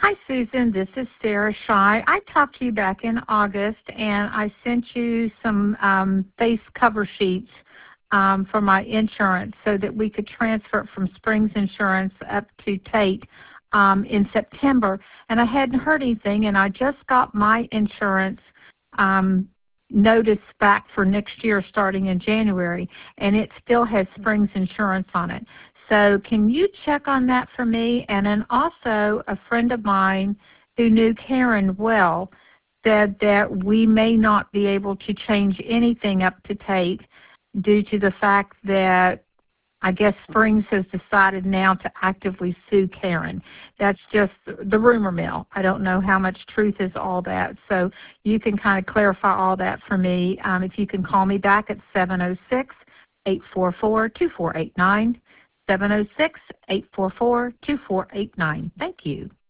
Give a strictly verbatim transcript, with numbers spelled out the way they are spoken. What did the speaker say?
Hi, Susan. This is Sarah Shy. I talked to you back in August, and I sent you some um, face cover sheets um, for my insurance so that we could transfer it from Springs Insurance up to Tate um, in September. And I hadn't heard anything, and I just got my insurance um, notice back for next year starting in January, and it still has Springs Insurance on it. So can you check on that for me? And then also a friend of mine who knew Karen well said that we may not be able to change anything up to Tate due to the fact that I guess Springs has decided now to actively sue Karen. That's just the rumor mill. I don't know how much truth is all that. So you can kind of clarify all that for me. Um, if you can call me back at seven oh six, eight four four, two four eight nine. seven oh six, eight four four, two four eight nine. Thank you.